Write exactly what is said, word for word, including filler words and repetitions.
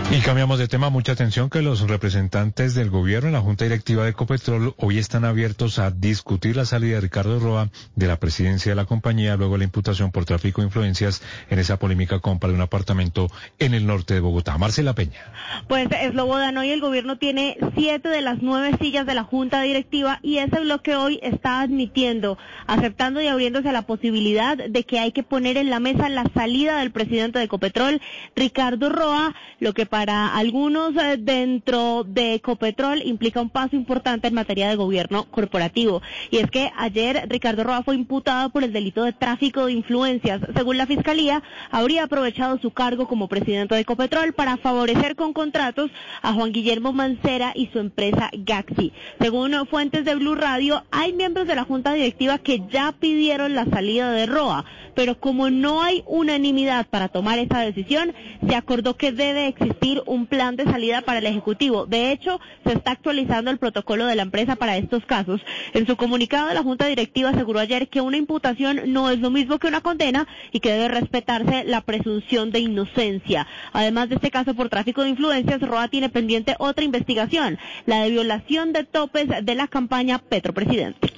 Y cambiamos de tema, mucha atención que los representantes del gobierno en la Junta Directiva de Ecopetrol hoy están abiertos a discutir la salida de Ricardo Roa de la presidencia de la compañía luego de la imputación por tráfico de influencias en esa polémica compra de un apartamento en el norte de Bogotá. Marcela Peña. Pues Slobodan, hoy el gobierno tiene siete de las nueve sillas de la Junta Directiva y ese bloque hoy está admitiendo, aceptando y abriéndose a la posibilidad de que hay que poner en la mesa la salida del presidente de Ecopetrol, Ricardo Roa, lo que para algunos eh, dentro de Ecopetrol implica un paso importante en materia de gobierno corporativo. Y es que ayer Ricardo Roa fue imputado por el delito de tráfico de influencias. Según la Fiscalía, habría aprovechado su cargo como presidente de Ecopetrol para favorecer con contratos a Juan Guillermo Mancera y su empresa Gaxi. Según fuentes de Blue Radio, hay miembros de la Junta Directiva que ya pidieron la salida de Roa, pero como no hay unanimidad para tomar esa decisión, se acordó que debe existir un plan de salida para el Ejecutivo. De hecho, se está actualizando el protocolo de la empresa para estos casos. En su comunicado, la Junta Directiva aseguró ayer que una imputación no es lo mismo que una condena y que debe respetarse la presunción de inocencia. Además de este caso por tráfico de influencias, Roa tiene pendiente otra investigación, la de violación de topes de la campaña Petro Presidente.